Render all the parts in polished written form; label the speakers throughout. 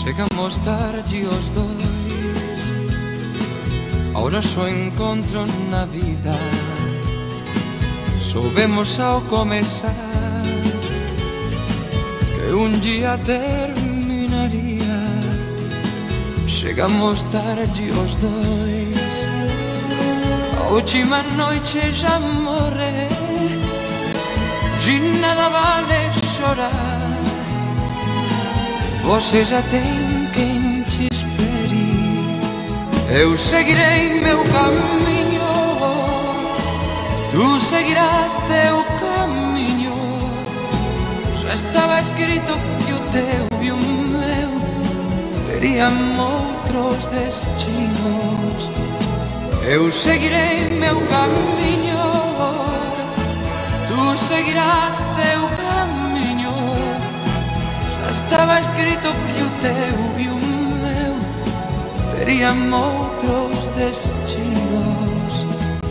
Speaker 1: Chegamos tarde os dois, ao noso encontro na vida. Soubemos ao começar que um dia terminaria. Chegamos tarde os dois, a última noite já morreu. De nada vale chorar, você já tem quem te espere. Eu seguirei meu caminho, tu seguirás teu caminho. Já estava escrito que o teu e o meu teriam outros destinos. Eu seguirei meu caminho, tu seguirás teu caminho. Já estava escrito que o teu e o meu teriam outros destinos.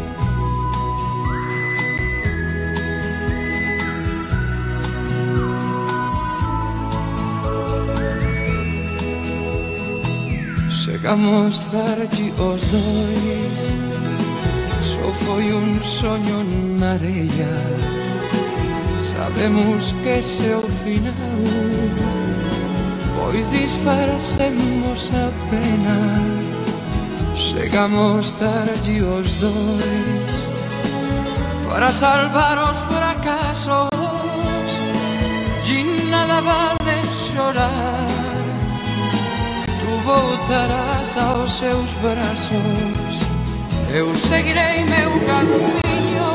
Speaker 1: Chegamos tarde os dois, só foi um sonho na areia. Sabemos que esse é o final, pois disfarcemos a pena. Chegamos tarde os dois, para salvar os fracassos. De nada vale chorar, tu voltarás aos seus braços. Eu seguirei meu caminho,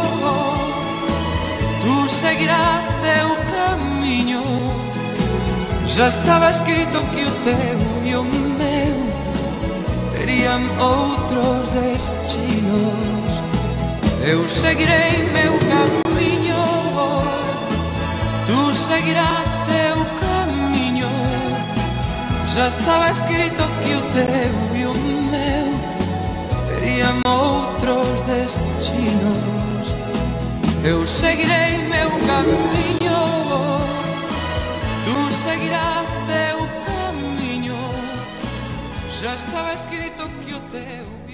Speaker 1: tu seguirás teu caminho. Já estava escrito que o teu e o meu teriam outros destinos. Eu seguirei meu caminho, tu seguirás teu caminho. Já estava escrito que o teu e o meu teriam outros destinos. Eu seguirei meu caminho, tu seguirás teu caminho. Já estava escrito que o teu